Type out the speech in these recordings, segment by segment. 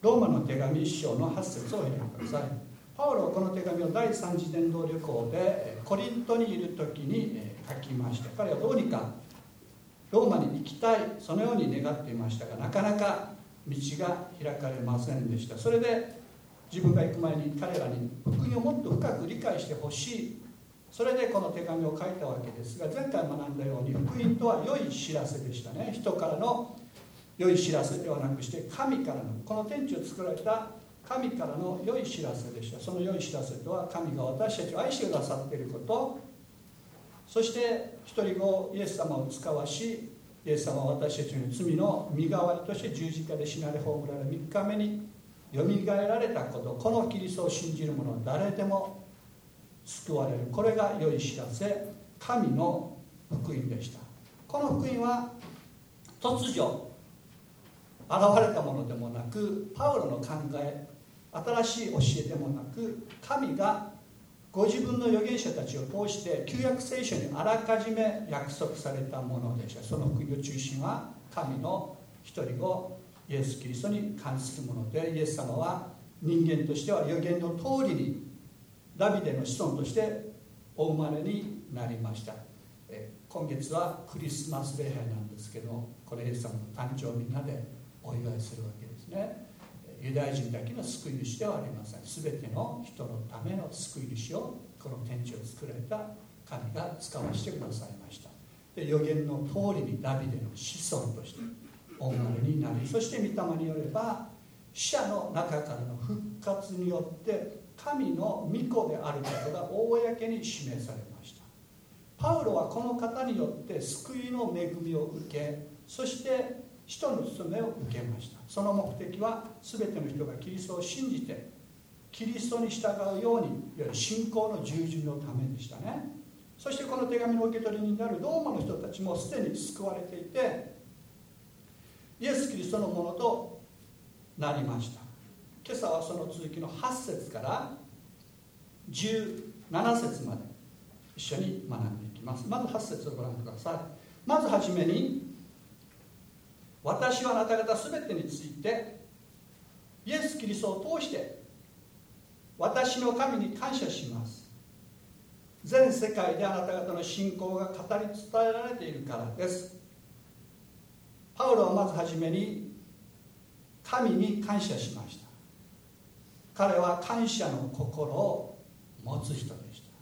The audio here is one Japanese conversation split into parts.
ローマの手紙1章の8節をお開きください。パウロはこの手紙を第3次伝道旅行でコリントにいる時に書きました。彼はどうにかローマに行きたい、そのように願っていましたが、なかなか道が開かれませんでした。それで自分が行く前に彼らに福音をもっと深く理解してほしい、それでこの手紙を書いたわけですが、前回学んだように福音とは良い知らせでしたね。人からの良い知らせではなくして、神からの、この天地を作られた神からの良い知らせでした。その良い知らせとは、神が私たちを愛してくださっていること、そして一人子イエス様を使わし、イエス様は私たちの罪の身代わりとして十字架で死なれ葬られ、3日目によみがえられたこと、このキリストを信じる者は誰でも救われる。これが良い知らせ、神の福音でした。この福音は突如現れたものでもなく、パウロの考え、新しい教えでもなく、神がご自分の預言者たちを通して旧約聖書にあらかじめ約束されたものでした。その福音の中心は神の一人子イエス・キリストに関するもので、イエス様は人間としては預言の通りにダビデの子孫としてお生まれになりました。今月はクリスマス礼拝なんですけど、これイエス様の誕生日みんなでお祝いするわけですね。ユダヤ人だけの救い主ではありません。すべての人のための救い主をこの天地を作られた神が使わせてくださいました。で、預言の通りにダビデの子孫としてお生まれになり、そして御霊によれば死者の中からの復活によって神の御子であることが公に示されました。パウロはこの方によって救いの恵みを受け、そして使徒の務めを受けました。その目的は全ての人がキリストを信じてキリストに従うように、いわゆる信仰の従順のためでしたね。そしてこの手紙の受け取りになるローマの人たちもすでに救われていて、イエス・キリストのものとなりました。今朝はその続きの8節から17節まで一緒に学んでいきます。まず8節をご覧ください。まずはじめに、私はあなた方すべてについてイエス・キリストを通して私の神に感謝します。全世界であなた方の信仰が語り伝えられているからです。パウロはまずはじめに神に感謝しました。彼は感謝の心を持つ人でした。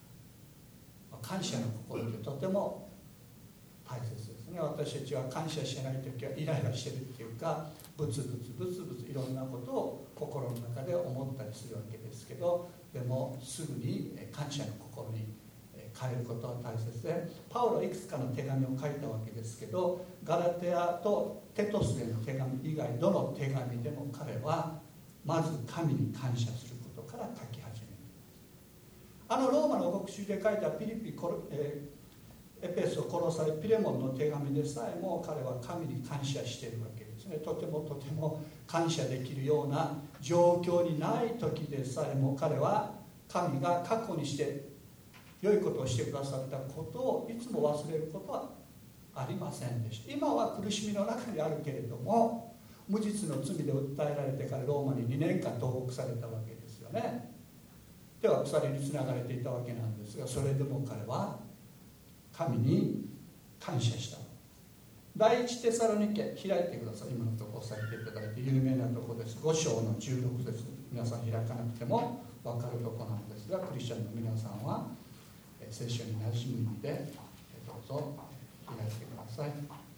感謝の心ってとても大切ですね。私たちは感謝しないときはイライラしてるっていうか、ブツブツいろんなことを心の中で思ったりするわけですけど、でもすぐに感謝の心に変えることは大切で、パウロいくつかの手紙を書いたわけですけど、ガラテヤとテトスへの手紙以外どの手紙でも彼はまず神に感謝することから書き始める。ローマの牧師で書いたピリピエペソ、コロサイ、ピレモンの手紙でさえも彼は神に感謝しているわけですね。とても感謝できるような状況にない時でさえも、彼は神が過去にして良いことをしてくださったことをいつも忘れることはありませんでした。今は苦しみの中にあるけれども、無実の罪で訴えられてからローマに2年間投獄されたわけですよね。では鎖につながれていたわけなんですが、それでも彼は神に感謝した。第一テサロニケ、開いてください。今のところ押さえていただいて、有名なところです。5章の16節、皆さん開かなくても分かるところなんですが、クリスチャンの皆さんは聖書に馴染む意味でどうぞ開いてください。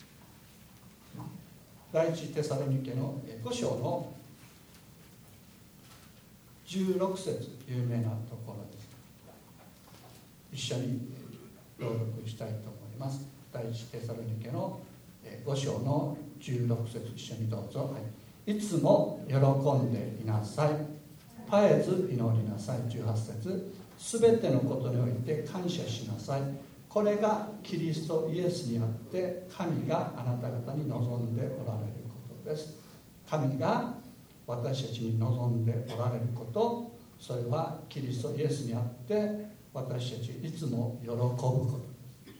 第一テサロニケの5章の16節、有名なところです。一緒に朗読したいと思います。第一テサロニケの5章の16節、一緒にどうぞ。はい、いつも喜んでいなさい、絶えず祈りなさい。18節、すべてのことにおいて感謝しなさい、これがキリストイエスにあって神があなた方に望んでおられることです。神が私たちに望んでおられること、それはキリストイエスにあって私たちいつも喜ぶことです。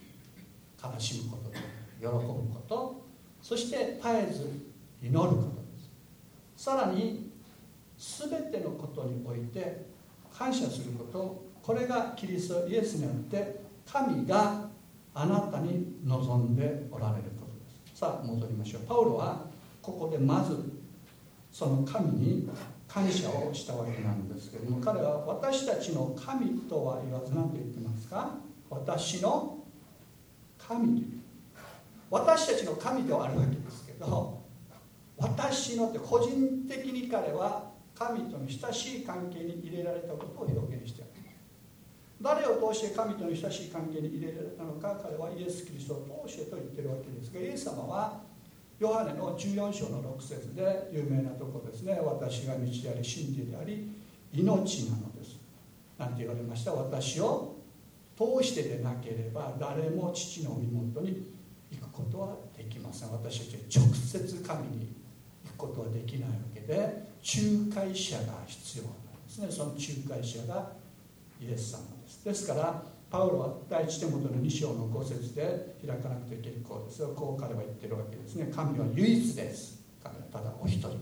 悲しむことで喜ぶこと、そして絶えず祈ることです。さらに全てのことにおいて感謝すること、これがキリストイエスによって神があなたに望んでおられることです。さあ戻りましょう。パウロはここでまずその神に感謝をしたわけなんですけれども、彼は私たちの神とは言わず何と言ってますか？私の神。私たちの神ではあるわけですけど、私のって個人的に彼は神との親しい関係に入れられたことを表現している。誰を通して神との親しい関係に入れられたのか、彼はイエス・キリストを通してと言っているわけですが、イエス様はヨハネの14章の6節で有名なところですね。私が道であり真理であり命なのです。なんて言われました。私を通してでなければ誰も父の身元に行くことはできません。私たちは直接神に行くことはできないわけで、仲介者が必要なんですね。その仲介者がイエス様です。ですからパウロは第一テモテの2章の5節で開かなくて結構ですが、こう彼は言ってるわけですね。神は唯一です。神はただお一人です。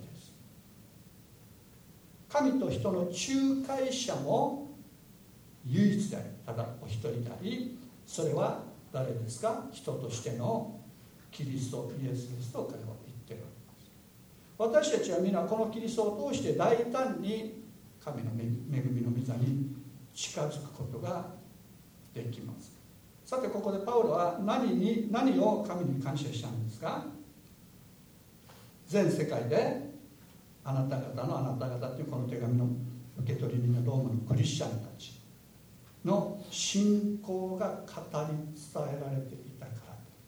神と人の仲介者も唯一であり、ただお一人であり、それは誰ですか？人としてのキリストイエスですと彼は言ってるわけです。私たちは皆このキリストを通して大胆に神の恵みの御座に近づくことができます。さてここでパウロは何を神に感謝したんですか？全世界であなた方というこの手紙の受け取り人のローマのクリスチャンたちの信仰が語り伝えられていたから。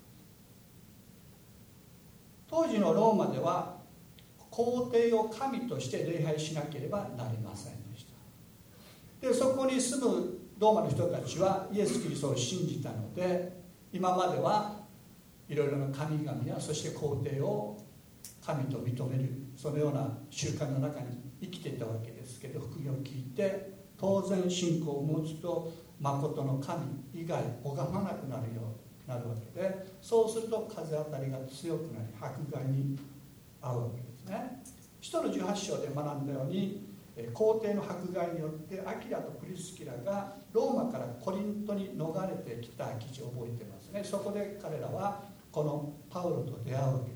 当時のローマでは皇帝を神として礼拝しなければなりませんでした。でそこに住むローマの人たちはイエス・キリストを信じたので、今まではいろいろな神々やそして皇帝を神と認める、そのような習慣の中に生きていたわけですけど、福音を聞いて当然信仰を持つと誠の神以外拝まなくなるようになるわけで、そうすると風当たりが強くなり迫害に遭うわけですね。使徒の18章で学んだように、皇帝の迫害によってアキラとプリスキラがローマからコリントに逃れてきた記事を覚えてますね。そこで彼らはこのパウロと出会うわけ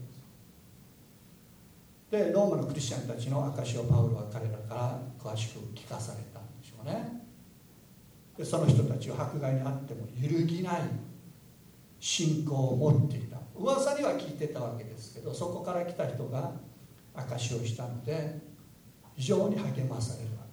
です。でローマのクリスチャンたちの証をパウロは彼らから詳しく聞かされたんでしょうね。でその人たちは迫害にあっても揺るぎない信仰を持っていた。噂には聞いてたわけですけど、そこから来た人が証をしたので非常に励まされるわ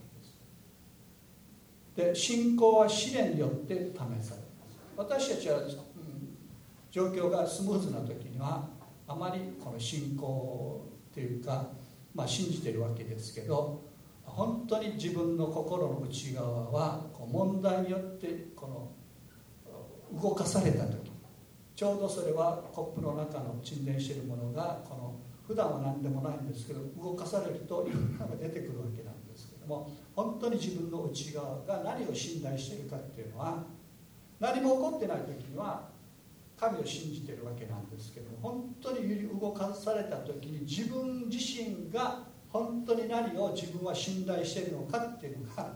けです。で信仰は試練によって試されます。私たちは、状況がスムーズな時にはあまりこの信仰というか、信じているわけですけど、本当に自分の心の内側はこう問題によってこの動かされた時、ちょうどそれはコップの中の沈殿しているものがこの普段は何でもないんですけど、動かされるといろんなのが出てくるわけなんですけども、本当に自分の内側が何を信頼しているかっていうのは、何も起こってない時には神を信じているわけなんですけども、本当に動かされた時に自分自身が本当に何を自分は信頼しているのかっていうのが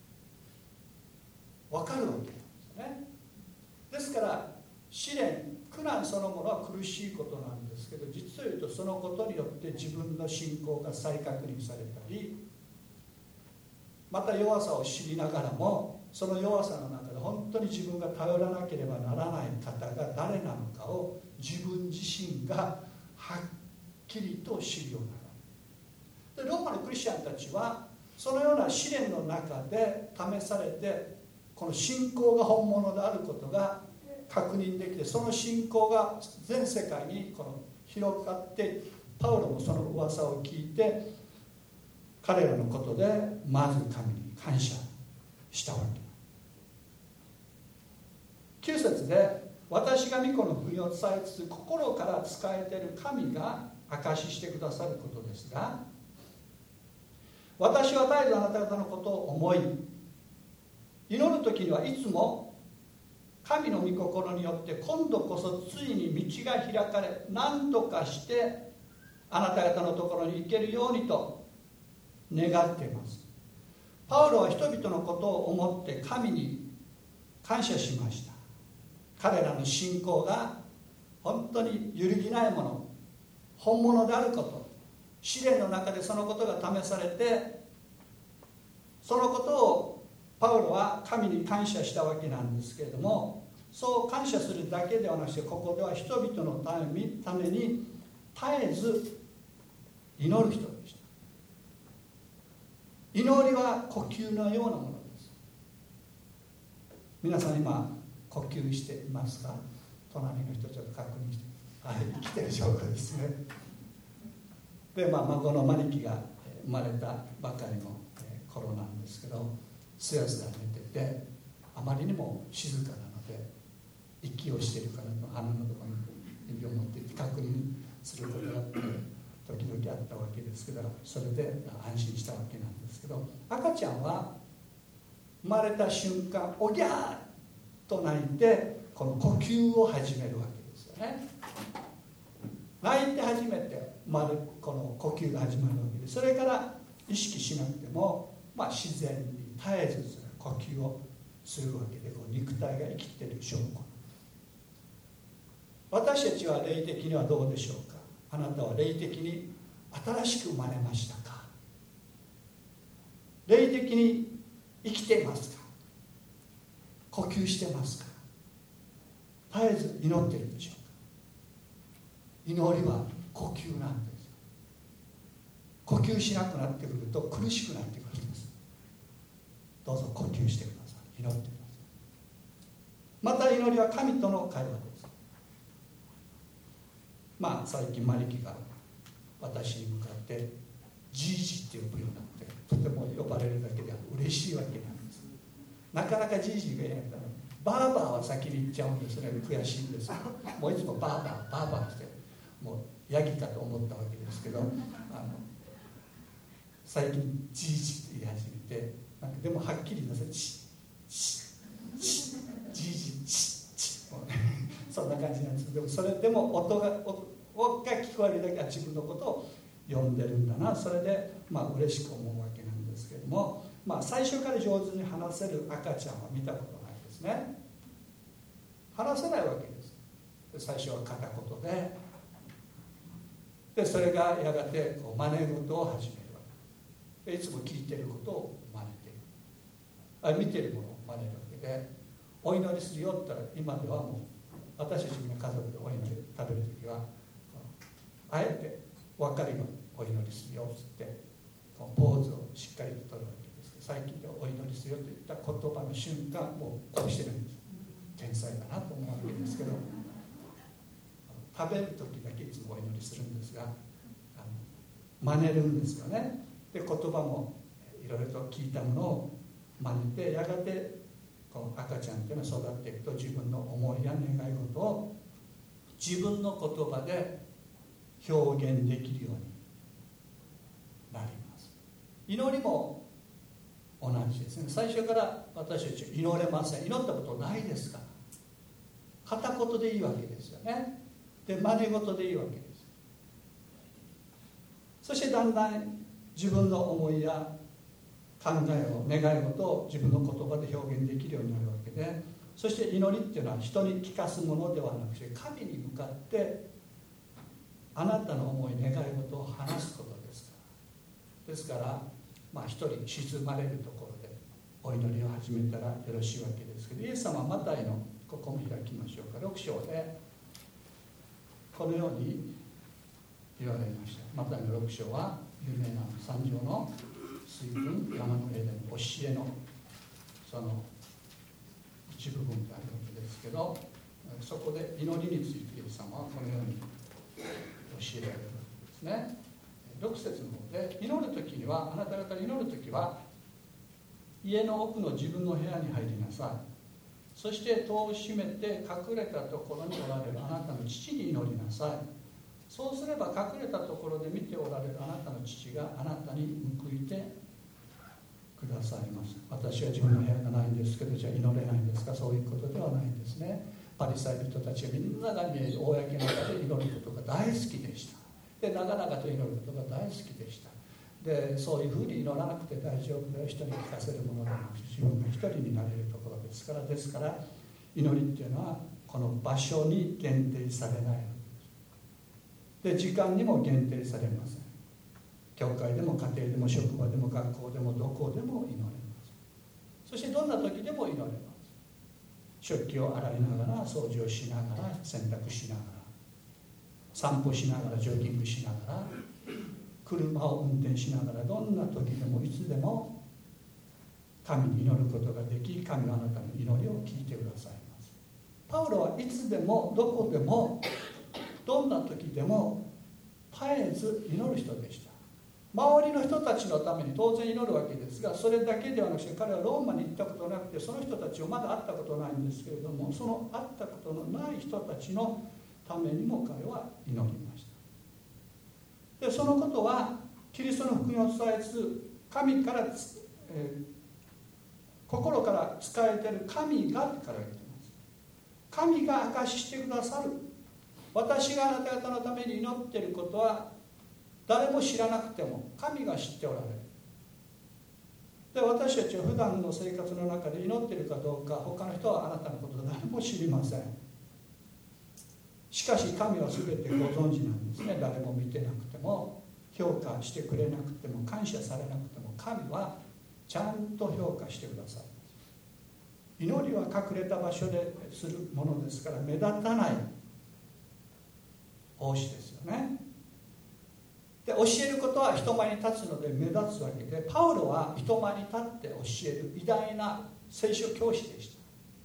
分かるわけなんですよね。ですから試練、苦難そのものは苦しいことなんですけど、実を言うとそのことによって自分の信仰が再確認されたり、また弱さを知りながらもその弱さの中で本当に自分が頼らなければならない方が誰なのかを自分自身がはっきりと知るようになる。でローマのクリスチャンたちはそのような試練の中で試されて、この信仰が本物であることが確認できて、その信仰が全世界にこの広がって、パウロもその噂を聞いて彼らのことでまず神に感謝したわけ。9節で、私が御子の福音を伝えつつ心から仕えている神が証ししてくださることですが、私は絶えずあなた方のことを思い、祈る時にはいつも神の御心によって今度こそついに道が開かれ、何とかしてあなた方のところに行けるようにと願っています。パウロは人々のことを思って神に感謝しました。彼らの信仰が本当に揺るぎないもの、本物であること、試練の中でそのことが試されて、そのことをパウロは神に感謝したわけなんですけれども、そう感謝するだけではなくて、ここでは人々のために絶えず祈る人でした。祈りは呼吸のようなものです。皆さん今呼吸していますか？隣の人ちょっと確認して、はい、生きてる証拠ですね。で、孫のマリキが生まれたばかりの頃なんですけど、すやすや寝てて、あまりにも静かなので息をしているからと鼻のところに指を持って確認することがあって、時々あったわけですけど、それで安心したわけなんですけど、赤ちゃんは生まれた瞬間おぎゃーと泣いてこの呼吸を始めるわけですよね。泣いて初めてこの呼吸が始まるわけで、それから意識しなくても、自然に絶えず呼吸をするわけで、肉体が生きている証拠。私たちは霊的にはどうでしょうか？あなたは霊的に新しく生まれましたか？霊的に生きていますか？呼吸してますか？絶えず祈っているでしょうか？祈りは呼吸なんです。呼吸しなくなってくると苦しくなってくるんです。どうぞ呼吸してください。祈ってください。また祈りは神との会話です。最近マリキが私に向かってじいじって呼ぶようになって、とても呼ばれるだけでは嬉しいわけなんです。なかなかじいじがいないからバーバーは先に言っちゃうんですね。悔しいんです。もういつもバーバーしてもうヤギかと思ったわけですけど、最近じいじって言い始めて、でもはっきり言います。じいじそんな感じなんです。でもそれでも音が聞こえるだけは自分のことを呼んでるんだな、それで嬉しく思うわけなんですけれども、最初から上手に話せる赤ちゃんは見たことないですね。話せないわけです。最初は片言で、それがやがて真似事を始めるわけで、いつも聞いてることを真似ている、見てるものを真似るわけで、お祈りするよって言ったら、今ではもう私たちの家族でお祈り食べるときはあえて分かるようにお祈りするよって言ってポーズをしっかりと取るわけですけど、最近でお祈りするよと言った言葉の瞬間もうこうしてるんです。天才だなと思うわけですけど、食べるときだけいつもお祈りするんですが、真似るんですよね。で、言葉もいろいろと聞いたものを真似て、やがてこの赤ちゃんというのは育っていくと、自分の思いや願い事を自分の言葉で表現できるようになります。祈りも同じですね。最初から私たち祈れません。祈ったことないですから、片言でいいわけですよね。で、真似事でいいわけです。そしてだんだん自分の思いや考えを願い事を自分の言葉で表現できるようになるわけで、そして祈りっていうのは人に聞かすものではなくて、神に向かってあなたの思い願い事を話すことですから。ですから一人静まれるところでお祈りを始めたらよろしいわけですけど、イエス様はマタイの、ここも開きましょうか、6章でこのように言われました。マタイの6章は有名な三条の水分山の上での教えのその一部分であるわけですけど、そこで祈りについてイエス様はこのように教えられるわけですね。6節の方で、祈るときには、あなた方が祈るときは家の奥の自分の部屋に入りなさい。そして戸を閉めて隠れたところにおられるあなたの父に祈りなさい。そうすれば隠れたところで見ておられるあなたの父があなたに報いてくださいます。私は自分の部屋がないんですけど、じゃあ祈れないんですか？そういうことではないんですね。パリサイ人たちはみんなが見える公の中で祈ることが大好きでした。で、長々と祈ることが大好きでした。 でそういうふうに祈らなくて大丈夫だよ、人に聞かせるものではなくて自分が一人になれるところですから。ですから祈りっていうのはこの場所に限定されないで、時間にも限定されません。教会でも家庭でも職場でも学校でもどこでも祈れます。そしてどんな時でも祈れます。食器を洗いながら、掃除をしながら、洗濯しながら、散歩しながら、ジョギングしながら、車を運転しながら、どんな時でもいつでも神に祈ることができ、神はあなたの祈りを聞いてくださいます。パウロはいつでもどこでもどんな時でも絶えず祈る人でした。周りの人たちのために当然祈るわけですが、それだけではなくて彼はローマに行ったことなくて、その人たちをまだ会ったことないんですけれども、その会ったことのない人たちのためにも彼は祈りました。でそのことはキリストの福音を伝えつつ、神から、心から伝えている神がって彼は言っています。神が証ししてくださる。私があなた方のために祈っていることは誰も知らなくても神が知っておられる。で私たちは普段の生活の中で祈っているかどうか、他の人はあなたのことを誰も知りません。しかし神は全てご存知なんですね。誰も見てなくても、評価してくれなくても、感謝されなくても、神はちゃんと評価してくださいます。祈りは隠れた場所でするものですから、目立たない奉仕ですよね。で教えることは人前に立つので目立つわけで、パウロは人前に立って教える偉大な聖書教師でした。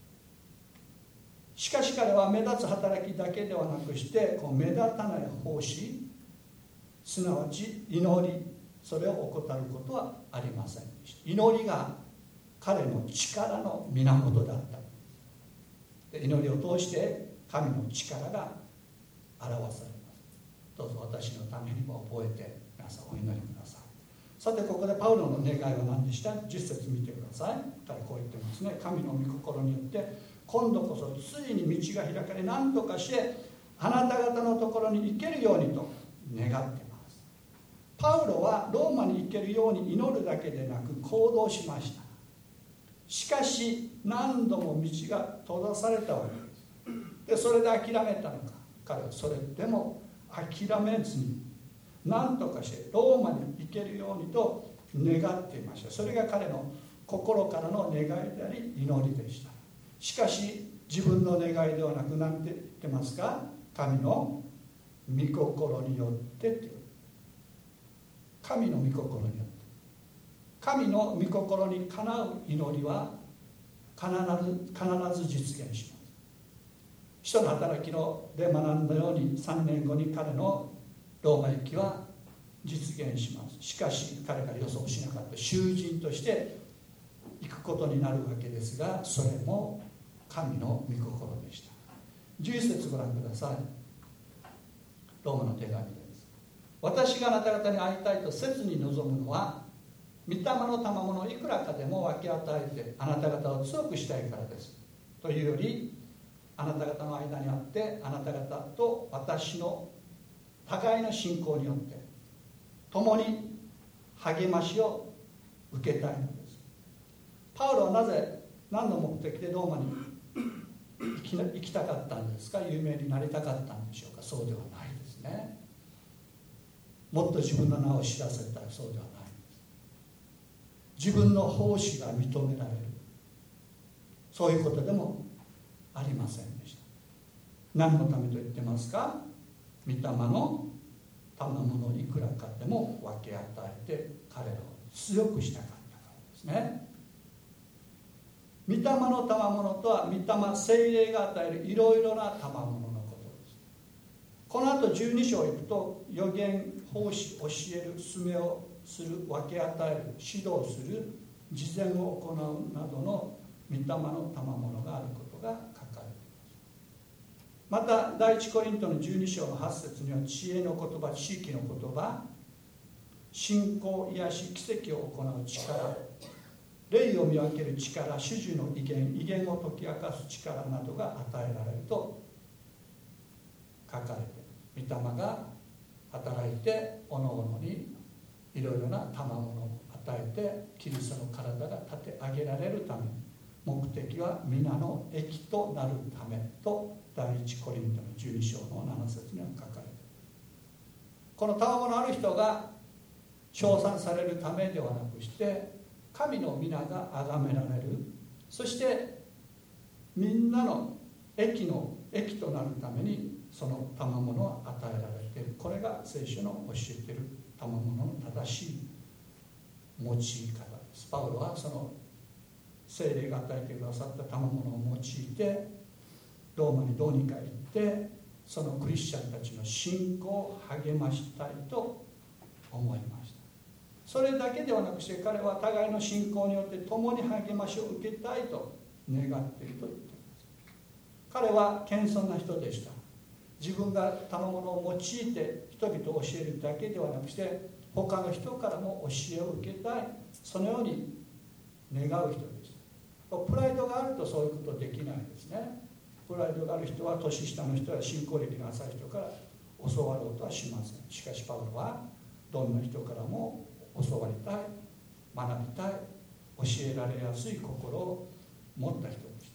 しかし彼は目立つ働きだけではなくして、こう目立たない奉仕、すなわち祈り、それを怠ることはありませんでした。祈りが彼の力の源だった。で祈りを通して神の力が表されます。どうぞ私のためにも覚えて皆さんお祈りください。さてここでパウロの願いは何でした？10節見てください。彼こう言ってますね。神の御心によって今度こそついに道が開かれ、何とかしてあなた方のところに行けるようにと願っています。パウロはローマに行けるように祈るだけでなく行動しました。しかし何度も道が閉ざされたわけです。でそれで諦めたのか、彼はそれでも諦めずに何とかしてローマに行けるようにと願っていました。それが彼の心からの願いであり祈りでした。しかし自分の願いではなく、何て言ってますか？神の御心によってっていう。神の御心によって、神の御心にかなう祈りは必ず実現します。使徒の働きで学んだように3年後に彼のローマ行きは実現します。しかし彼が予想しなかった囚人として行くことになるわけですが、それも神の御心でした。11節ご覧ください。ローマの手紙です。私があなた方に会いたいと切に望むのは、御霊の賜物をいくらかでも分け与えてあなた方を強くしたいからです。というより、あなた方の間にあってあなた方と私の互いの信仰によって共に励ましを受けたいのです。パウロはなぜ何の目的でローマに行きたかったんですか？有名になりたかったんでしょうか？そうではないですね。もっと自分の名を知らせたい、そうではないです。自分の奉仕が認められる、そういうことでもありませんでした。何のためと言ってますか？御霊の賜物をいくらかでも分け与えて彼らを強くしたかったからですね。御霊の賜物とは、御霊聖霊が与えるいろいろな賜物のことです。この後12章行くと、預言、奉仕、教える、勧めをする、分け与える、指導する、慈善を行うなどの御霊の賜物があることが書かれています。また第一コリントの12章の8節には、知恵の言葉、知識の言葉、信仰、癒し、奇跡を行う力、霊を見分ける力、主従の威厳、威厳を解き明かす力などが与えられると書かれている。御霊が働いておのおのにいろいろな賜物を与えてキリストの体が立て上げられるために、目的は皆の益となるためと第一コリントの12章の7節には書かれている。この賜物ある人が称賛されるためではなくして、神の皆が崇められる、そしてみんなの益となるためにその賜物は与えられている。これが聖書の教えている賜物の正しい用い方です。パウロはその聖霊が与えてくださった賜物を用いてローマにどうにか行って、そのクリスチャンたちの信仰を励ましたいと思いました。それだけではなくして、彼は互いの信仰によって共に励ましを受けたいと願っていると言っています。彼は謙遜な人でした。自分が賜物を用いて人々を教えるだけではなくして、他の人からも教えを受けたい、そのように願う人でした。プライドがあるとそういうことできないですね。プライドがある人は年下の人や信仰歴の浅い人から教わろうとはしません。しかしパウロはどんな人からも教わりたい、学びたい、教えられやすい心を持った人でした。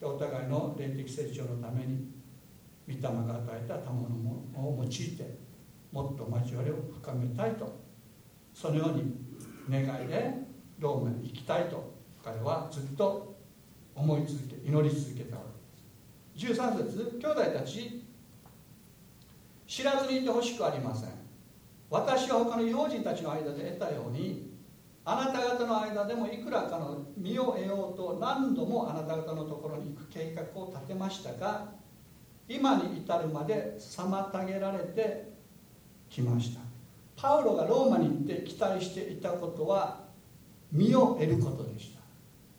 で、お互いの霊的成長のために御霊が与えた賜物を用いてもっと交わりを深めたいと、そのように願いでローマに行きたいと彼はずっと思い続け、祈り続けたわけです。13節、兄弟たち、知らずにいてほしくありません。私は他の異邦人たちの間で得たように、あなた方の間でもいくらかの身を得ようと何度もあなた方のところに行く計画を立てましたが、今に至るまで妨げられてきました。パウロがローマに行って期待していたことは身を得ることでした。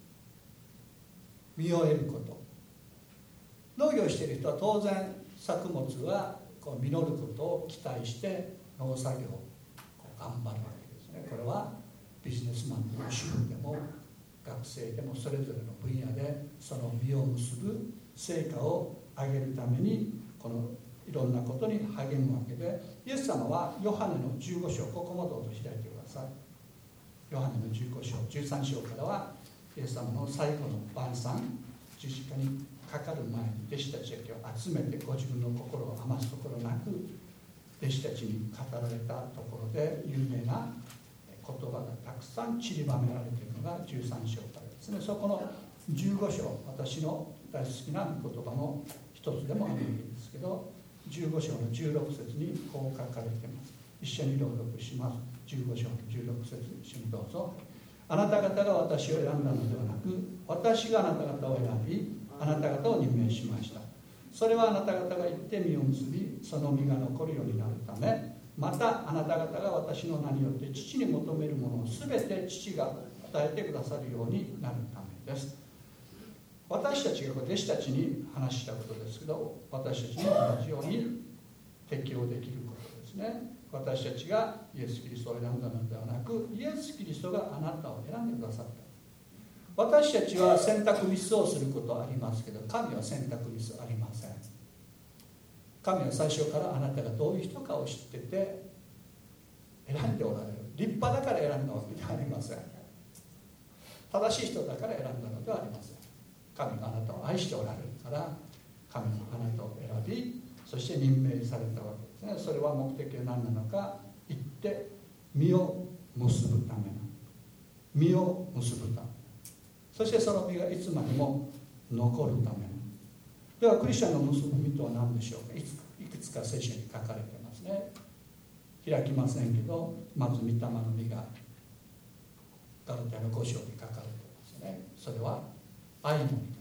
身を得ること。農業している人は当然作物は実ることを期待して農作業を頑張るわけですね。これはビジネスマンでも主婦でも学生でもそれぞれの分野でその実を結ぶ成果を上げるためにこのいろんなことに励むわけで、イエス様はヨハネの15章、ここもどうぞ開いてください。ヨハネの15章、13章からはイエス様の最後の晩餐、十字架にかかる前に弟子たちを集めてご自分の心を余すところなく弟子たちに語られたところで有名な言葉がたくさん散りばめられているのが13章からですね。そこの15章、私の大好きな言葉の一つでもあるんですけど、15章の16節にこう書かれています。一緒に朗読します。15章の16節、一緒にどうぞ。あなた方が私を選んだのではなく、私があなた方を選び、あなた方を任命しました。それはあなた方が行って実を結び、その実が残るようになるため、またあなた方が私の名によって父に求めるものをすべて父が与えてくださるようになるためです。私たちが弟子たちに話したことですけど、私たちも同じように適用できることですね。私たちがイエス・キリストを選んだのではなく、イエス・キリストがあなたを選んでくださった。私たちは選択ミスをすることはありますけど、神は選択ミスありません。神は最初からあなたがどういう人かを知ってて選んでおられる。立派だから選んだわけではありません。正しい人だから選んだのではありません。神があなたを愛しておられるから神があなたを選び、そして任命されたわけですね。それは目的は何なのか、言って実を結ぶための、実を結ぶため、そしてその実がいつまでも残るための。ではクリスチャンの結ぶ実とは何でしょうか。いくつか聖書に書かれてますね。開きませんけど、まず御霊の実がガラテヤの5章に書かれてますね。それは愛の実がある。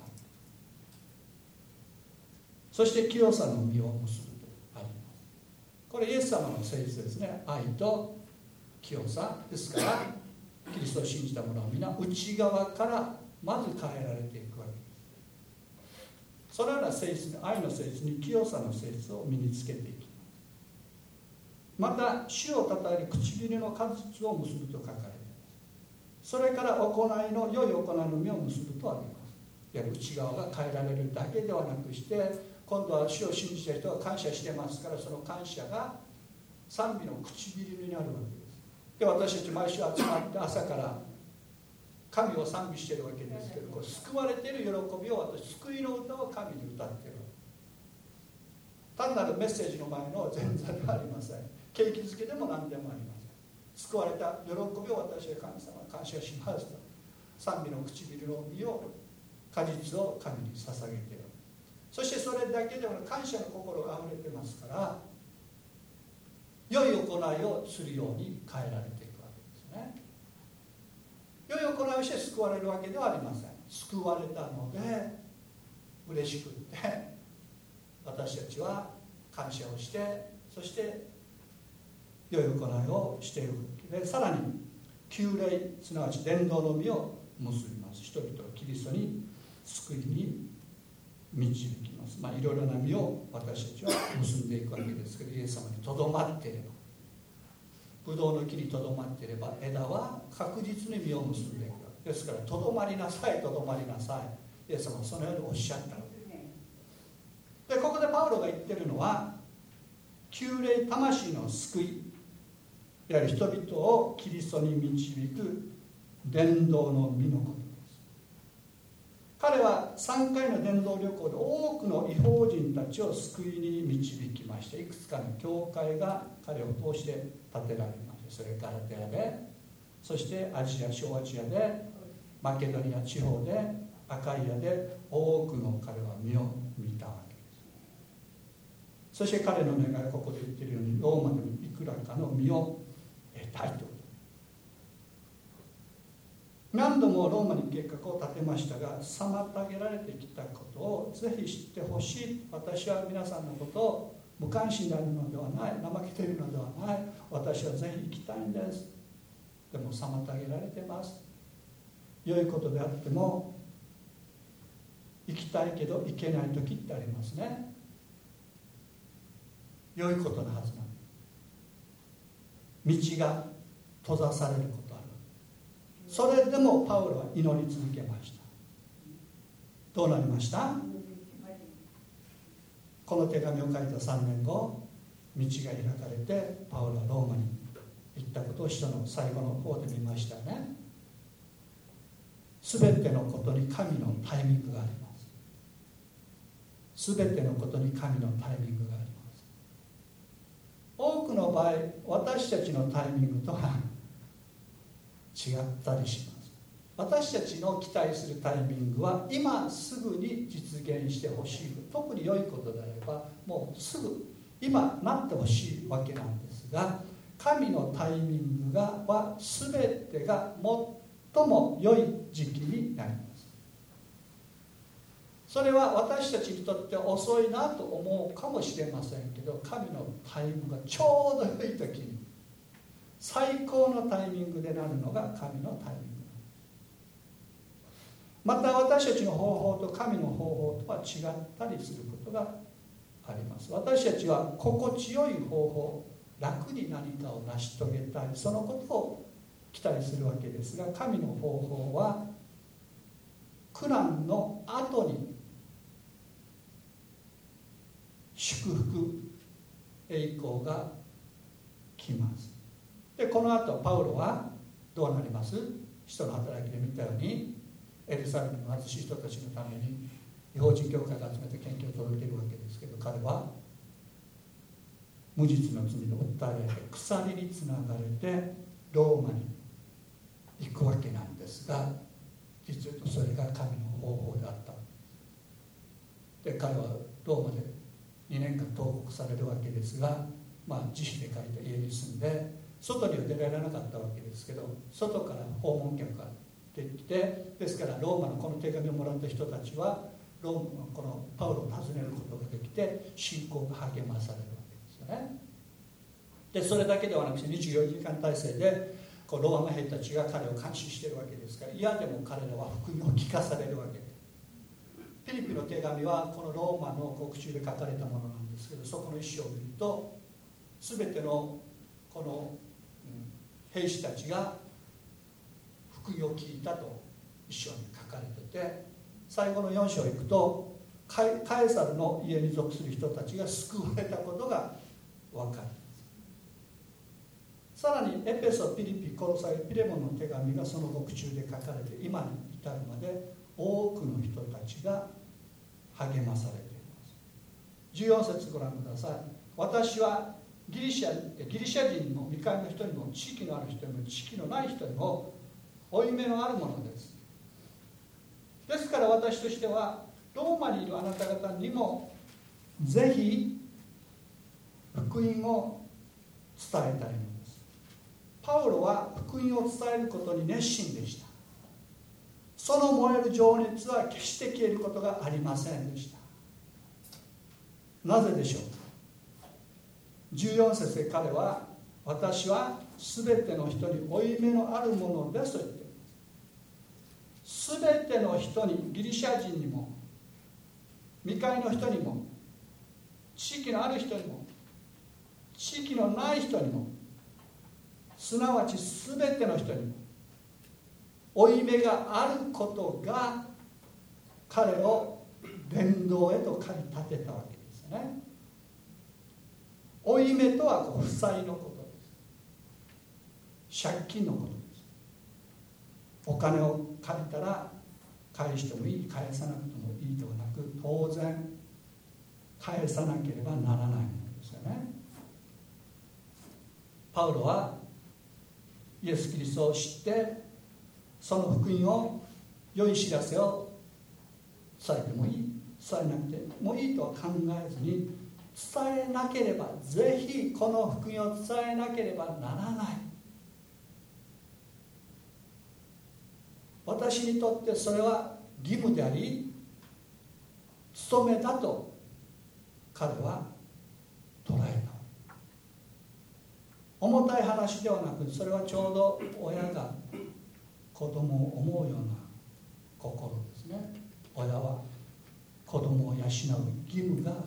そして清さの実を結ぶとあります。これイエス様の聖実ですね。愛と清さですから、キリストを信じた者は皆内側からまず変えられていくわけです。そのような性質に、愛の性質に清さの性質を身につけていきます。また主をたたえる唇の果実を結ぶと書かれています。それから行いの良い行いの実を結ぶとあります。いや、内側が変えられるだけではなくして、今度は主を信じた人は感謝してますから、その感謝が賛美の唇になるわけです。 で私たち毎週集まって朝から神を賛美しているわけですけど、こう救われている喜びを私、救いの歌を神に歌っている。単なるメッセージの前の前座ではありません。景気づけでも何でもありません。救われた喜びを私は神様感謝しますと、賛美の唇の実を、果実を神に捧げている。そしてそれだけでは感謝の心があふれてますから、良い行いをするように変えられていくわけですね。良い行いをして救われるわけではありません。救われたので嬉しくって私たちは感謝をして、そして良い行いをしているわけで、さらに救霊、すなわち伝道の実を結びます。人々をキリストに救いに導きます。いろいろな実を私たちは結んでいくわけですけど、イエス様にとどまっていれば、ブドウの木にとどまっていれば枝は確実に実を結んでいくわけですから、とどまりなさい、とどまりなさい、イエス様はそのようにおっしゃったわけで、ここでパウロが言ってるのは救霊、魂の救い、いわゆる人々をキリストに導く伝道の実のことです。彼は3回の伝道旅行で多くの異邦人たちを救いに導きまして、いくつかの教会が彼を通して建てられました。それからガラテヤで、そしてアジア、小アジアで、マケドニア地方で、アカイアで多くの彼は実を見たわけです。そして彼の願いはここで言っているように、ローマでもいくらかの実を得たいと。何度もローマに計画を立てましたが、妨げられてきたことをぜひ知ってほしい。私は皆さんのことを無関心であるのではない、怠けているのではない、私はぜひ行きたいんです。でも妨げられてます。良いことであっても行きたいけど行けない時ってありますね。良いことのはずなのに道が閉ざされることある。それでもパウロは祈り続けました。どうなりました？この手紙を書いた3年後、道が開かれてパウロはローマに行ったことを使徒の最後の方で見ましたね。すべてのことに神のタイミングがあります。すべてのことに神のタイミングがあります。多くの場合、私たちのタイミングとは違ったりします。私たちの期待するタイミングは今すぐに実現してほしい。特に良いことであればもうすぐ今なってほしいわけなんですが、神のタイミングは全てが最も良い時期になります。それは私たちにとって遅いなと思うかもしれませんけど、神のタイミングがちょうど良い時に、最高のタイミングでなるのが神のタイミング。また私たちの方法と神の方法とは違ったりすることがあります。私たちは心地よい方法、楽に何かを成し遂げたい、そのことを期待するわけですが、神の方法は苦難の後に祝福、栄光が来ます。でこの後パウロはどうなります？使徒の働きで見たように、エルサレムの貧しい人たちのために異邦人教会が集めて献金を届けるわけですけど、彼は無実の罪で訴えられて鎖につながれてローマに行くわけなんですが、実はそれが神の方法であった。で彼はローマで2年間投獄されるわけですが、自費で借りた家に住んで外には出られなかったわけですけど、外から訪問客ができて、ですからローマのこの手紙をもらった人たちはローマのこのパウロを訪ねることができて信仰が励まされるわけですよね。でそれだけではなくて24時間体制でローマ兵たちが彼を監視しているわけですから、嫌でも彼らは福音を聞かされるわけです。フィリピの手紙はこのローマの獄中で書かれたものなんですけど、そこの一章を見ると全てのこの兵士たちが福音を聞いたと一章に書かれてて、最後の4章に行くとカエサルの家に属する人たちが救われたことが分かる。 さらにエペソ、ピリピ、コロサイ、ピレモンの手紙がその獄中で書かれて今に至るまで多くの人たちが励まされています。14節ご覧ください。私はギリシャ人にも未開の人にも知識のある人にも知識のない人にも負い目のあるものです。ですから私としてはローマにいるあなた方にもぜひ福音を伝えたいのです。パウロは福音を伝えることに熱心でした。その燃える情熱は決して消えることがありませんでした。なぜでしょうか。14節で彼は私はすべての人に負い目のあるものですと言っています。すべての人に、ギリシャ人にも未開の人にも知識のある人にも知識のない人にも、すなわちすべての人にも負い目があることが彼を伝道へと駆り立てたわけですね。負い目とは負債のことです。借金のことです。お金を借りたら返してもいい、返さなくてもいいではなく、当然返さなければならないものですよね。パウロはイエス・キリストを知ってその福音を、良い知らせを伝えてもいい、伝えなくてもいいとは考えずに、伝えなければ、ぜひこの福音を伝えなければならない。私にとってそれは義務であり務めだと彼は捉えた。重たい話ではなく、それはちょうど親が子供を思うような心ですね。親は子供を養う義務があります。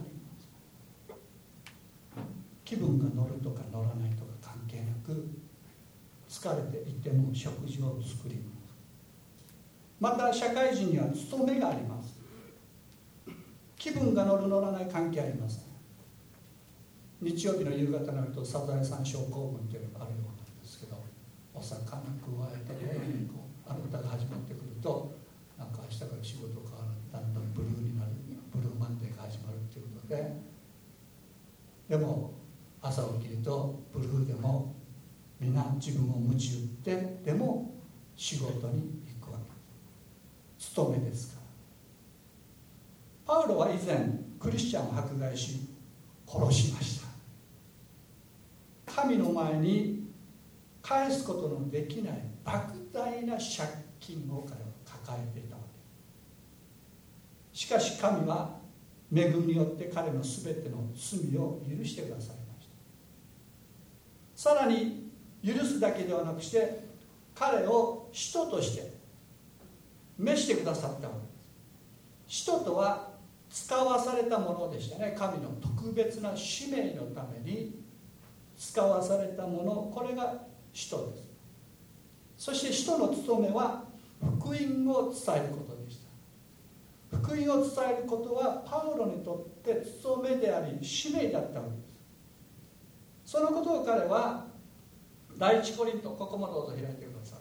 気分が乗るとか乗らないとか関係なく、疲れていても食事を作ります。また社会人には務めがあります。気分が乗る乗らない関係ありません。日曜日の夕方になるとサザエさん症候群というのがあるようなんですけど、お魚加えてね、あの歌が始まってくると、なんか明日から仕事がだんだんブルーになる、ブルーマンデーが始まるということで、でも朝起きるとブルーでもみんな自分を鞭打ってでも仕事に行くわけです。務めですから。パウロは以前クリスチャンを迫害し殺しました。神の前に返すことのできない莫大な借金を彼は抱えていたわけ。しかし神は恵みによって彼のすべての罪を許してくださいました。さらに許すだけではなくして彼を使徒として召してくださったわけです。使徒とは使わされたものでしたね。神の特別な使命のために使わされたもの、これが使徒です。そして使徒の務めは福音を伝えることでした。福音を伝えることはパウロにとって務めであり使命だったわけです。そのことを彼は第一コリント、ここもどうぞ開いてください。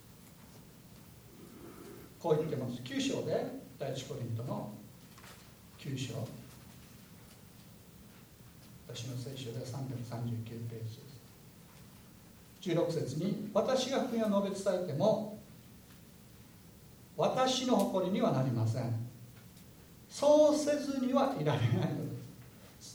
こう言ってます。9章で、第一コリントの9章、私の聖書で339ページです。16節に、私が福音を述べ伝えても私の誇りにはなりません。そうせずにはいられないのです。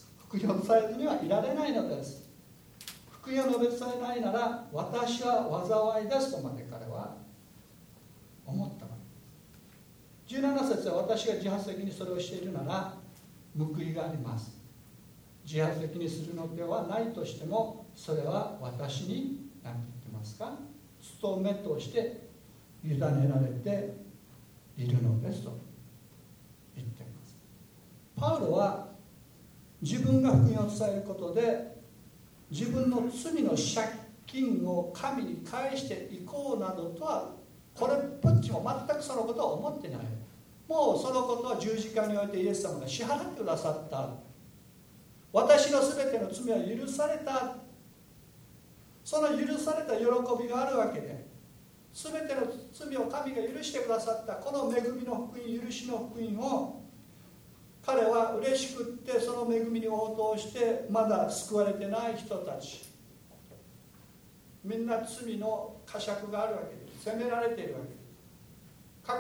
福音を伝えずにはいられないのです。福音を述べ伝えないなら私は災いですとまで彼は思ったわけです。17節は、私が自発的にそれをしているなら報いがあります。自発的にするのではないとしても、それは私に何て言ってますか、務めとして委ねられているのですと言っています。パウロは自分が福音を伝えることで自分の罪の借金を神に返していこうなどとはこれっぽっちも全くそのことは思ってない。もうそのことは十字架においてイエス様が支払ってくださった。私のすべての罪は許された。 その許された喜びがあるわけで、全ての罪を神が許してくださったこの恵みの福音、許しの福音を彼は嬉しくってその恵みに応答して、まだ救われてない人たち、みんな罪の呵責があるわけです。責められているわけです。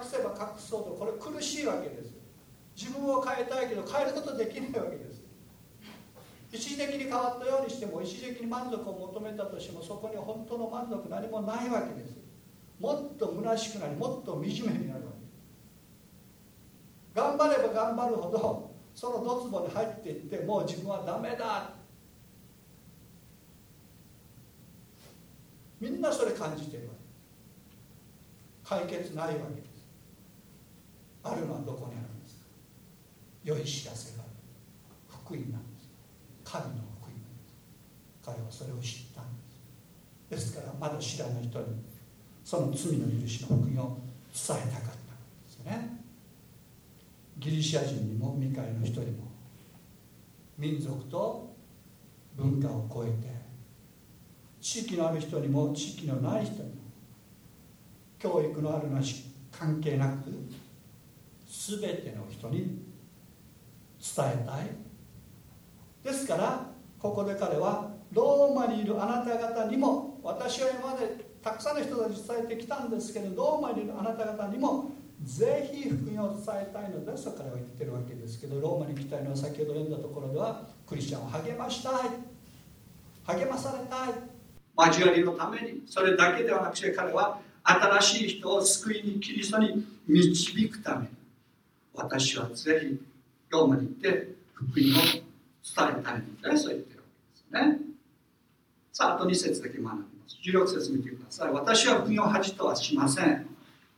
隠せば隠そうと、これ苦しいわけです。自分を変えたいけど変えることできないわけです。一時的に変わったようにしても、一時的に満足を求めたとしても、そこに本当の満足何もないわけです。もっと虚しくなり、もっと惨めになるわけです。頑張れば頑張るほどそのドツボに入っていって、もう自分はダメだ、みんなそれ感じているわけです。解決ないわけです。あるのはどこにあるんですか。良い知らせがある、福音なんです。神の福音なんです。彼はそれを知ったんです。ですからまだ知らない人にその罪の許しの福音を伝えたかったんですよね。ギリシャ人にもミカエの人にも、民族と文化を超えて、地域のある人にも地域のない人にも、教育のあるなし関係なく全ての人に伝えたい。ですからここで彼は、ローマにいるあなた方にも、私は今までたくさんの人たちに伝えてきたんですけど、ローマにいるあなた方にもぜひ福音を伝えたいのですと彼は言ってるわけですけど、ローマに行きたいのは先ほど読んだところでは、クリスチャンを励ましたい、励まされたい、交わりのために。それだけではなくて、彼は新しい人を救いに、キリストに導くために、私はぜひローマに行って福音を伝えたいので、そう言ってるわけですね。さあ、あと2節だけ学びます。16節見てください。私は福音を恥とはしません。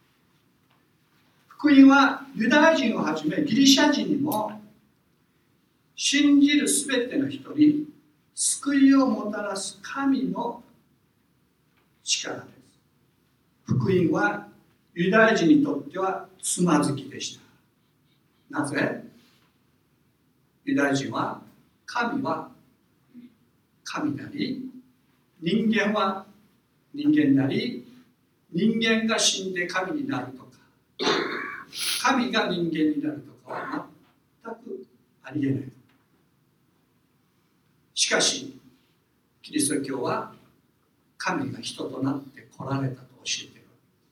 福音はユダヤ人をはじめギリシャ人にも、信じるすべての人に救いをもたらす神の力です。福音はユダヤ人にとってはつまずきでした。なぜ？ユダヤ人は神は神なり、人間は人間なり、人間が死んで神になるとか、神が人間になるとかは全くありえない。しかしキリスト教は神が人となって来られたと教えている。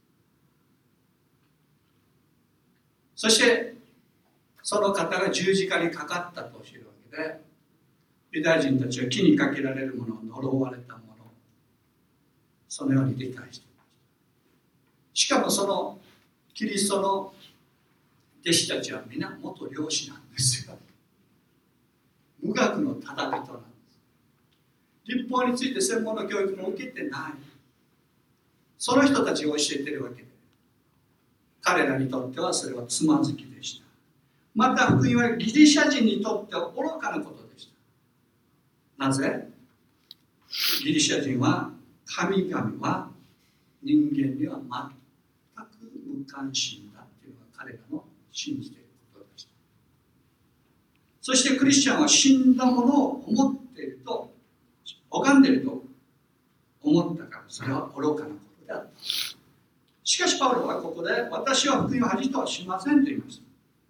そしてその方が十字架にかかったと教えるわけで、ユダヤ人たちは木にかけられるものを呪われたもの、そのように理解していました。しかもそのキリストの弟子たちは皆元漁師なんですよ。無学のただ人なんです。律法について専門の教育も受けてない。その人たちを教えているわけで、彼らにとってはそれはつまずきでした。また福音はギリシャ人にとっては愚かなことでした。なぜ？ギリシャ人は神々は人間には全く無関心だというのが彼らの信じていることでした。そしてクリスチャンは死んだものを思っていると、拝んでいると思ったから、それは愚かなことであった。しかしパウロはここで、私は福音を恥とはしませんと言いました。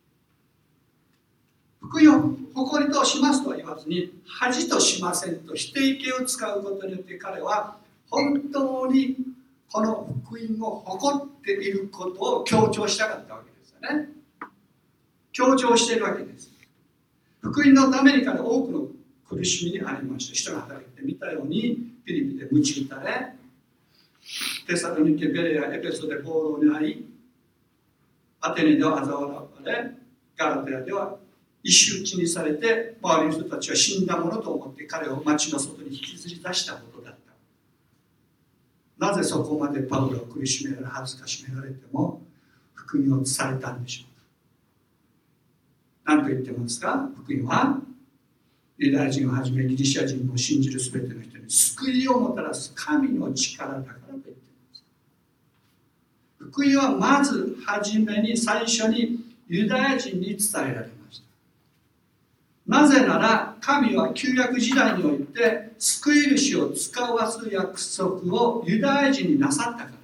福音を誇りとしますとは言わずに、恥としませんと否定形を使うことによって、彼は本当にこの福音を誇っていることを強調したかったわけですよね。強調しているわけです。福音のために彼は多くの苦しみにありました。使徒の働きで見たように、ピリピで鞭打たれ、テサロニケ、ベレア、エペソで暴動に遭い、アテネでは嘲笑われ、ガラテヤでは石打ちにされて、周りの人たちは死んだものと思って彼を町の外に引きずり出したことだった。なぜそこまでパウロを苦しめられ、恥ずかしめられても福音を伝えたんでしょうか。何と言ってますか？福音はユダヤ人をはじめギリシャ人を信じるすべての人に救いをもたらす神の力だからと言っています。福音はまずはじめに最初にユダヤ人に伝えられました。 なぜなら神は旧約時代において救い主を使わす約束をユダヤ人になさったから。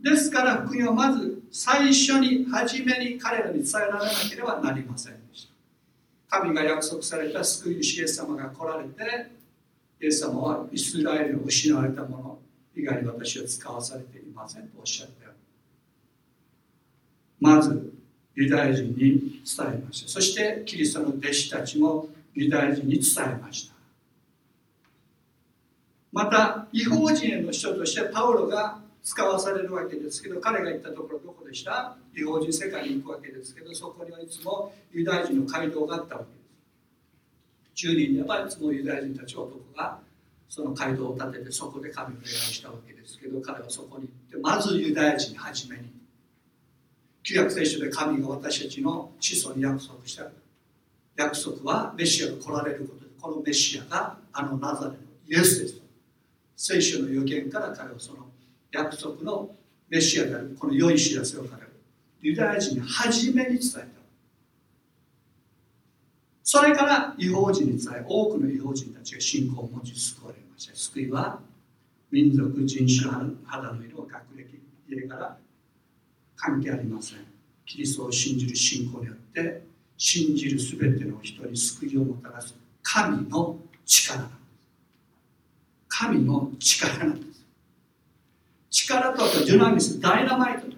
ですから福音はまず最初に初めに彼らに伝えられなければなりませんでした。神が約束された救い主イエス様が来られて、イエス様はイスラエルの失われたもの以外に私は使わされていませんとおっしゃったよ。まずユダヤ人に伝えました。そしてキリストの弟子たちもユダヤ人に伝えました。また異邦人への人としてパウロが使わされるわけですけど、彼が行ったところどこでした？異邦人世界に行くわけですけど、そこにはいつもユダヤ人の街道があったわけです。10人ではいつもユダヤ人たち男がその街道を建てて、そこで神を礼拝したわけですけど、彼はそこに行ってまずユダヤ人に初めに旧約聖書で神が私たちの子孫に約束した約束はメシアが来られることで、このメシアがあのナザレのイエスですと。聖書の予言から彼はその約束のメシアであるこの良い知らせを彼はユダヤ人に初めに伝えた。それから異邦人に伝え、多くの異邦人たちが信仰を持ち救われました。救いは民族、人種、肌の色、学歴、家柄関係ありません。キリストを信じる信仰によって信じるすべての人に救いをもたらす神の力なんです。神の力なんです。力とはデュナミス、ダイナマイトです。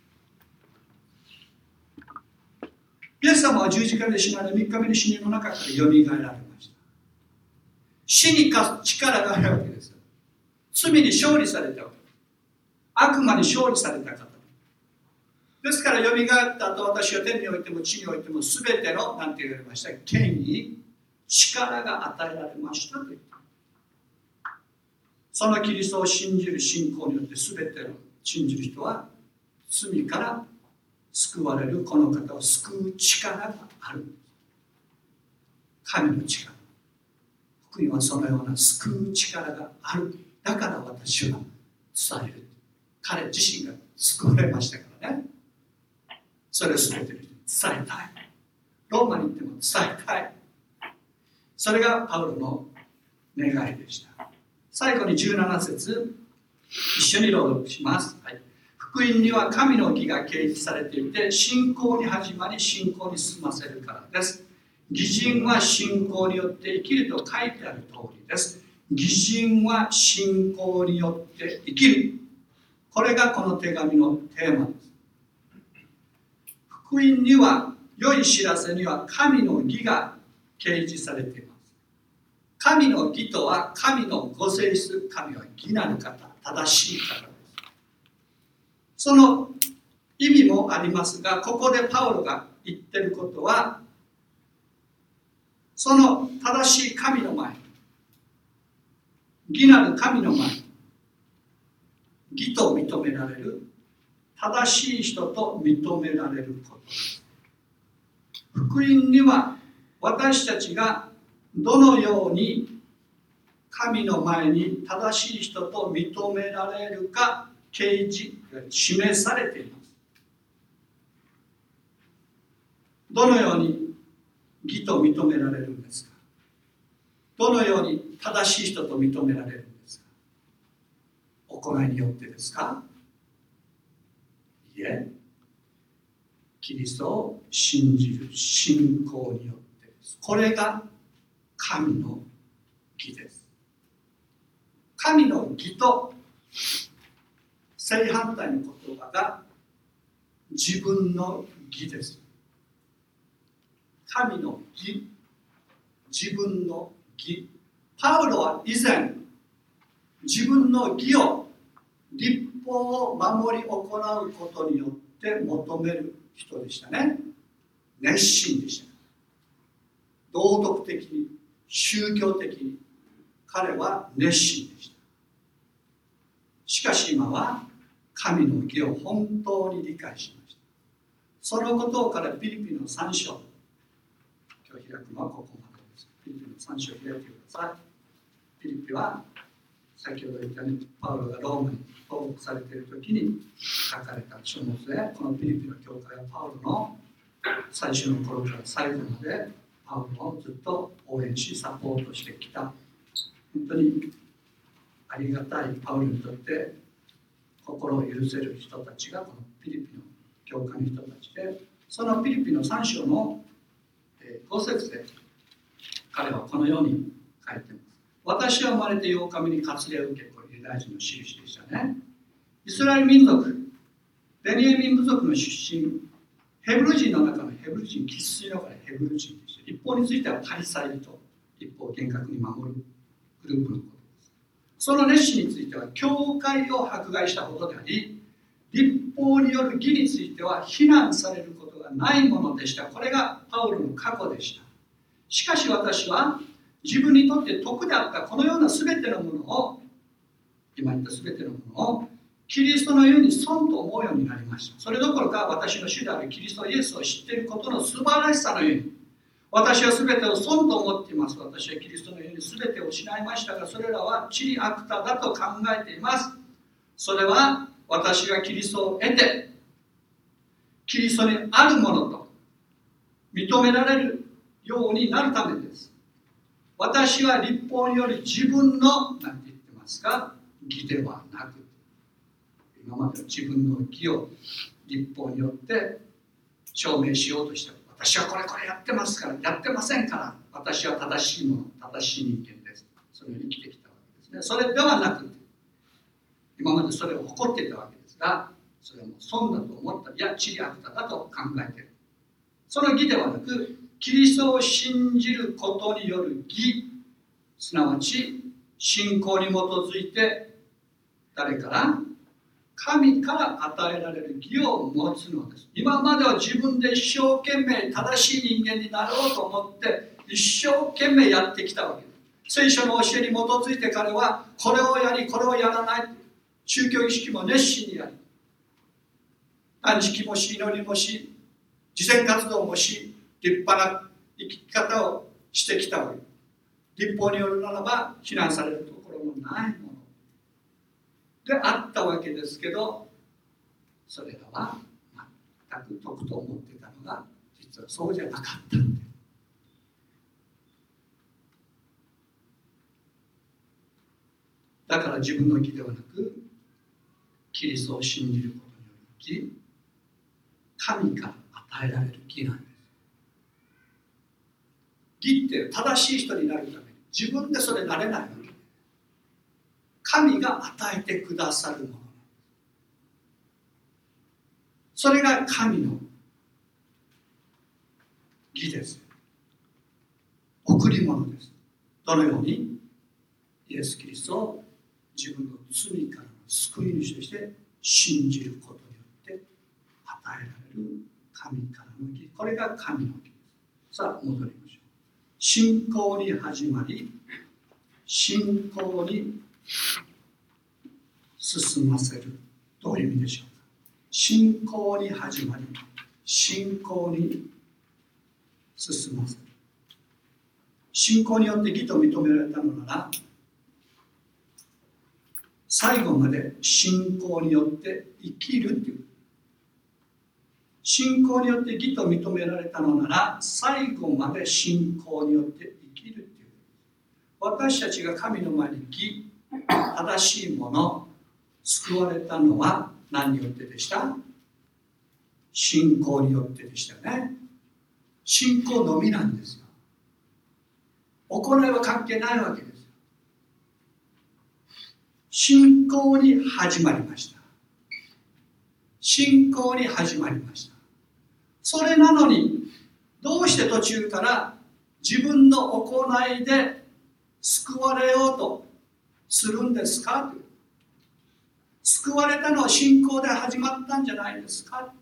イエス様は十字架で死なれ、3日目に死人の中からよみがえられました。死に勝つ力があるわけです。罪に勝利されたわけです。悪魔に勝利された方ですから、よみがえった後、私は天においても地においても全ての、なんて言われました、権威、力が与えられましたと言った。そのキリストを信じる信仰によって全ての信じる人は罪から救われる、この方を救う力がある。神の力。福音はそのような救う力がある。だから私は伝える。彼自身が救われましたからね。それを全ての人に伝えたい。ローマに行っても伝えたい。それがパウロの願いでした。最後に17節、一緒に朗読します。はい、福音には神の義が掲示されていて、信仰に始まり信仰に進ませるからです。義人は信仰によって生きると書いてある通りです。義人は信仰によって生きる。これがこの手紙のテーマです。福音には、良い知らせには神の義が掲示されています。神の義とは神のご性質、神は義なる方、正しい方です。その意味もありますが、ここでパウロが言っていることは、その正しい神の前、義なる神の前、義と認められる、正しい人と認められることです。福音には私たちがどのように神の前に正しい人と認められるか掲示、示されています。どのように義と認められるんですか？どのように正しい人と認められるんですか？行いによってですか？いえ、キリストを信じる信仰によってです。これが神の義です。神の義と正反対の言葉が自分の義です。神の義、自分の義。パウロは以前、自分の義を、律法を守り行うことによって求める人でしたね。熱心でした。道徳的に、宗教的に、彼は熱心でした。しかし今は、神の義を本当に理解しました。そのことからピリピの3章、今日開くのはここまでです。ピリピの3章を開いてください。ピリピは先ほど言ったようにパウロがローマに投獄されている時に書かれた書物で、このピリピの教会はパウロの最初の頃から最後までパウロをずっと応援しサポートしてきた、本当にありがたいパウロにとって心を許せる人たちがこのピリピの教会の人たちで、そのピリピの3章の5節で彼はこのように書いています。私は生まれて8日目に割礼を受け、これユダヤ人の印でしたね。イスラエル民族、ベニヤミン部族の出身、ヘブル人の中のヘブル人、生粋のヘブル人でして、立法についてはパリサイ人、立法を厳格に守るグループのことです。その熱心については教会を迫害したことであり、立法による義については非難されることがないものでした。これがパウロの過去でした。しかし私は自分にとって得であったこのような全てのものを、今言った全てのものをキリストのように損と思うようになりました。それどころか私の主であるキリストイエスを知っていることの素晴らしさのように、私は全てを損と思っています。私はキリストのように全てを失いましたが、それらは地理悪多だと考えています。それは私がキリストを得て、キリストにあるものと認められるようになるためです。私は立法により自分の、なんて言ってますか、義ではなく、今までの自分の義を立法によって証明しようとして、私はこれやってますから、やってませんから、私は正しいもの、正しい人間です。それを生きてきたわけですね。それではなくて、今までそれを誇っていたわけですが、それはもう損だと思った、いや、地理悪多だと考えている。その義ではなく、キリストを信じることによる義、すなわち信仰に基づいて誰から？神から与えられる義を持つのです。今までは自分で一生懸命正しい人間になろうと思って一生懸命やってきたわけです。聖書の教えに基づいて彼はこれをやりこれをやらない、宗教儀式も熱心にやり、断食もし祈りもし、慈善活動もし、立派な生き方をしてきたわけです。立法によるならば非難されるところもないものであったわけですけど、それらは全く得と思っていたのが実はそうじゃなかったんです。だから自分の義ではなく、キリストを信じることによる義、神から与えられる義なんです。義って正しい人になるために自分でそれなれないわけです。神が与えてくださるもの。それが神の義です。贈り物です。どのようにイエス・キリストを自分の罪からの救い主として信じることによって与えられる神からの義。これが神の義です。さあ戻りましょう。信仰に始まり、信仰に進ませる。どういう意味でしょうか。信仰に始まり、信仰に進ませる。信仰によって義と認められたのなら、最後まで信仰によって生きるという。信仰によって義と認められたのなら、最後まで信仰によって生きるという。私たちが神の前に義、正しいもの、救われたのは何によってでした？信仰によってでしたよね。信仰のみなんですよ。行いは関係ないわけですよ。信仰に始まりました。信仰に始まりました。それなのに、どうして途中から自分の行いで救われようとするんですかという。救われたのは信仰で始まったんじゃないですか。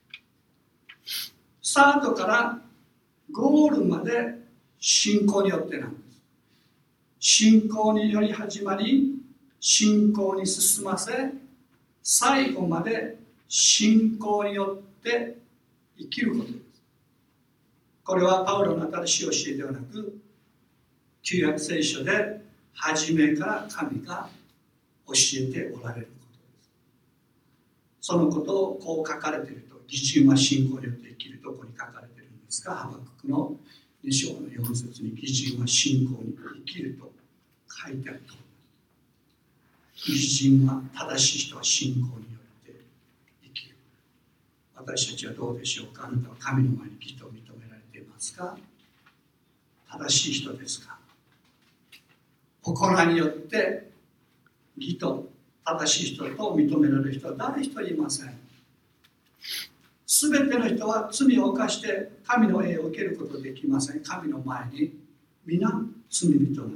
スタートからゴールまで信仰によってなんです。信仰により始まり、信仰に進ませ、最後まで信仰によって生きることです。これはパウロの新しい教えではなく、旧約聖書で初めから神が教えておられることです。そのことをこう書かれていると、義人は信仰によって生きるとここに書かれているんですが、ハバククの 2章の4節に義人は信仰に生きると書いてあると。義人は正しい人は信仰によって生きる。私たちはどうでしょうか。あなたは神の前に義と認められていますか。正しい人ですか。行いによって義と正しい人と認められる人は誰一人いません。すべての人は罪を犯して神の栄を受けることができません。神の前に皆罪人なんです。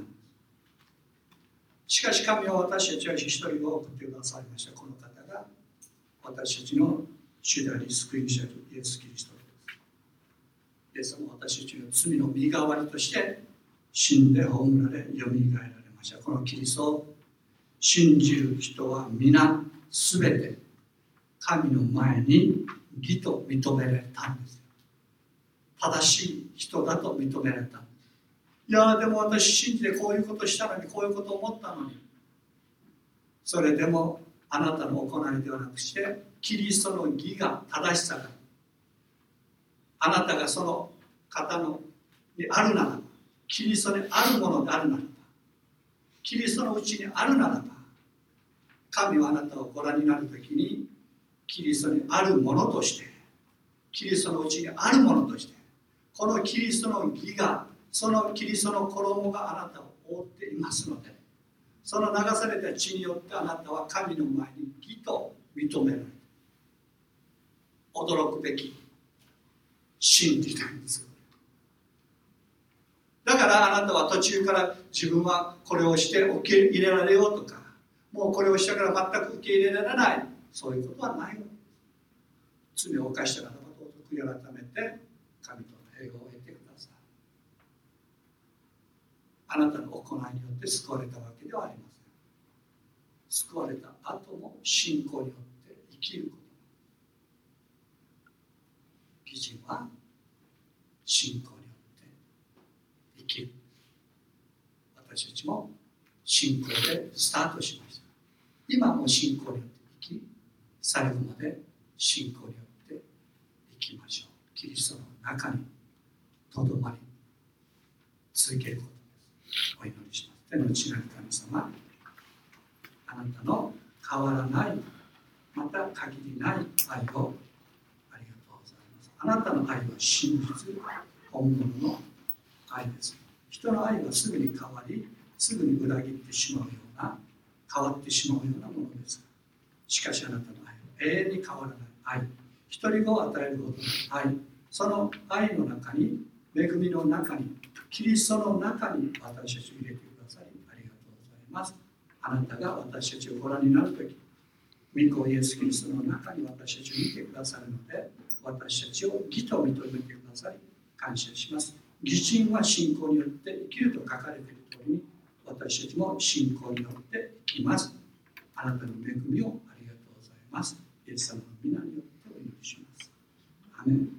しかし神は私たちは一人を送ってくださいました。この方が私たちの主であり救い主であるイエス・キリストです。イエス様は私たちの罪の身代わりとして死んで葬られよみがえられました。このキリストを信じる人は皆すべて神の前に義と認められたんです。正しい人だと認められた。いやでも私信じてこういうことしたのに、こういうこと思ったのに、それでもあなたの行いではなくしてキリストの義が正しさがあなたがその方のにあるならば、キリストにあるものであるならば、キリストのうちにあるならば、神はあなたをご覧になるときにキリストにあるものとして、キリストのうちにあるものとして、このキリストの義が、そのキリストの衣があなたを覆っていますので、その流された血によってあなたは神の前に義と認められる。驚くべき真理なんです。だからあなたは途中から自分はこれをして受け入れられようとか、もうこれをしたから全く受け入れられない、そういうことはないわけです。罪を犯した方はどうぞ悔い改めて神との平和を得てください。あなたの行いによって救われたわけではありません。救われた後も信仰によって生きること。義人は信仰によって生きる。私たちも信仰でスタートしました。今も信仰によって生き、最後まで信仰によって生きましょう。キリストの中にとどまり続けることです。お祈りします。天の父なる神様、あなたの変わらない、また限りない愛をありがとうございます。あなたの愛は真実、本物の愛です。人の愛はすぐに変わり、すぐに裏切ってしまうような、変わってしまうようなものです。しかしあなたの愛は永遠に変わらない愛、一人子を与えるほどの愛、その愛の中に、恵みの中に、キリストの中に私たちを入れてくださりありがとうございます。あなたが私たちをご覧になるとき、御子イエス・キリストの中に私たちを見てくださるので、私たちを義と認めてくださり感謝します。義人は信仰によって生きると書かれている通りに、私たちも信仰によって生きます。あなたの恵みをありがとうございます。イエス様の皆によってお祈りします。アメン。